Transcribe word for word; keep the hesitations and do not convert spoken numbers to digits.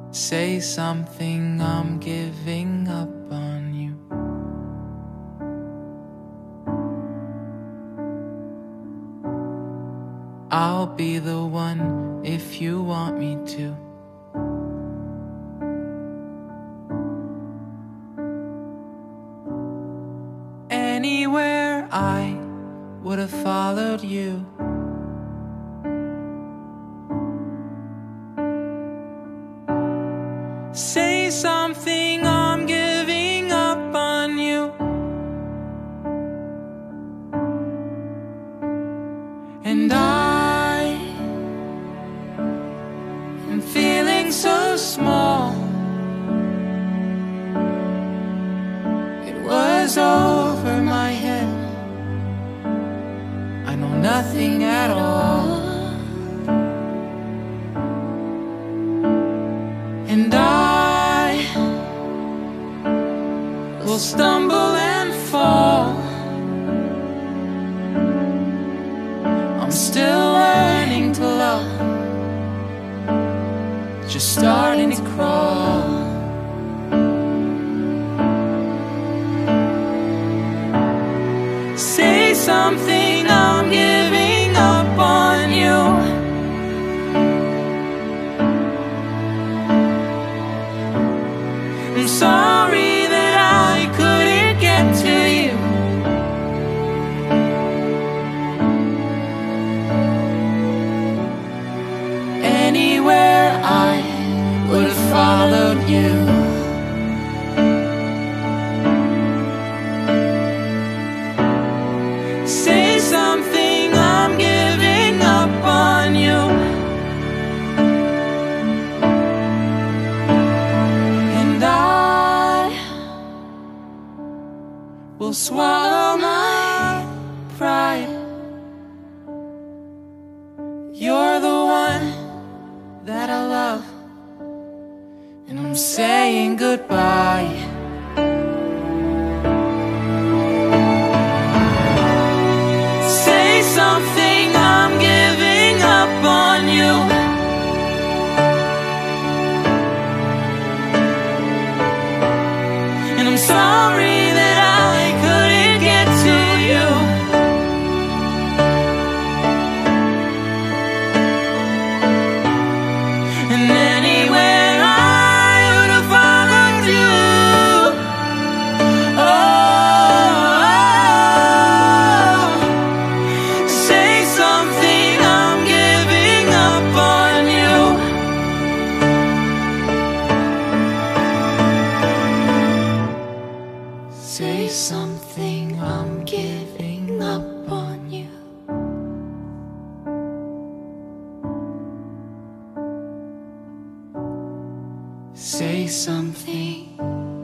Say something, I'm giving up on you. I'll be the one if you want me to. Anywhere I would have followed you. Say something, I'm giving up on you. And I am feeling so small. It was over my head. I know nothing at all. And I will stumble and fall. I'm still learning to love, just starting to crawl. Say something, I'm giving up on you. I'm sorry that I couldn't get to you. Anywhere I would have followed you. Say something, I'm giving up on you. And I will swallow my pride. You're the one that I love, and I'm saying goodbye. Say something, I'm giving up on you. And I'm sorry that I couldn't get to you. And anywhere I would have followed you. Oh, say something, I'm giving up on you. Say something, I'm giving up on you. Say something.